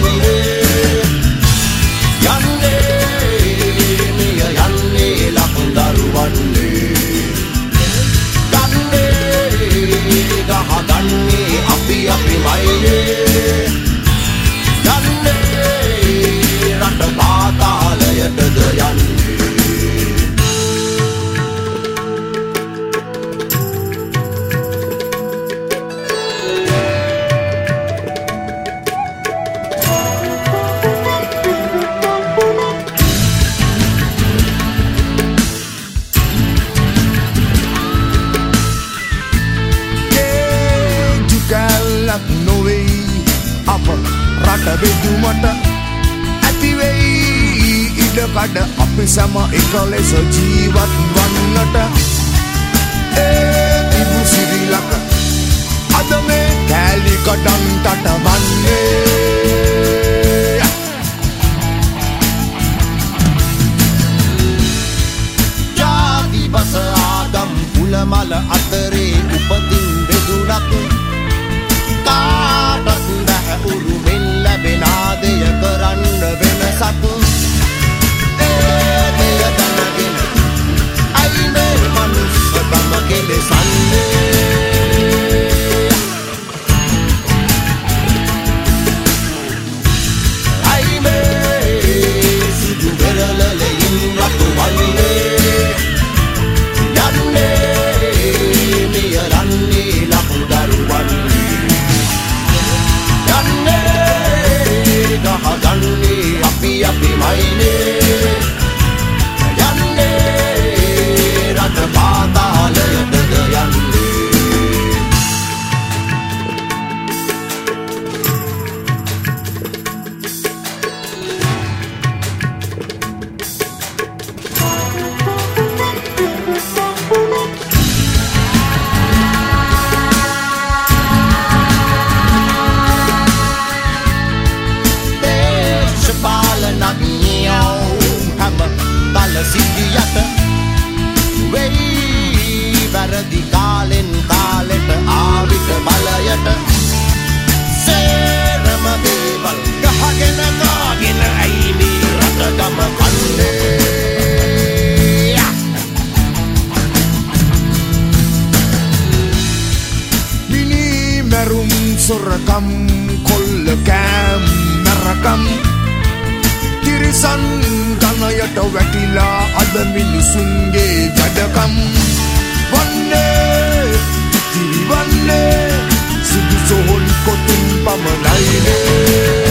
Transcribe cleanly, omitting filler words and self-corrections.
වන්නේ යන්නේ මිය යන්නේ ලකුණු වන්නේ ගන්නේ ගහගන්නේ අපි අපිමයිනේ යන්නේ රට පාතාලයටද යන්නේ රට බෙදුමට ඇති වෙයි ඉඩකඩ අපි සම එක ලෙස ජීවත් වන්නට තිබු සිරිලක අද මේ කෑලි කඩන්ටට වන්නේ ජාති බස ආගම් කුලමල අතරේ උපතින් බෙදුනක් කාටත් බැහැ උරුමෙන් ලැබෙන ආදය කරන්න වෙනසක් දෙය දැනගෙන අයි මේ මනුස්සකම කෙලෙසන්නේ අයි මේ සුදු වෙරළලෙන් රතු වන්නේ යන්නේ මිය යන්නේ ලකුණු දරුවන්නේ ගහගන්නේ අපි අපිමයිනේ යන්නේ රට පාතාලයටද යන්නේ සිටියට වෙයි වැරදි කාලෙන් කාලෙට ආවිත බලයට සේරම දේවල් ගහගෙන නාගෙන ඇයි මේ රටගම කන්නේ මිනි මැරුම් සොරකම් කොල්ල කෑම් මැරකම් තිරිසන් ගණයට වැටිලා අද මිනිසුන්ගේ වැඩකම් වන්නේ තිරිවන්නේ සුදු සොහොන් කොතුන් පමණයිනේ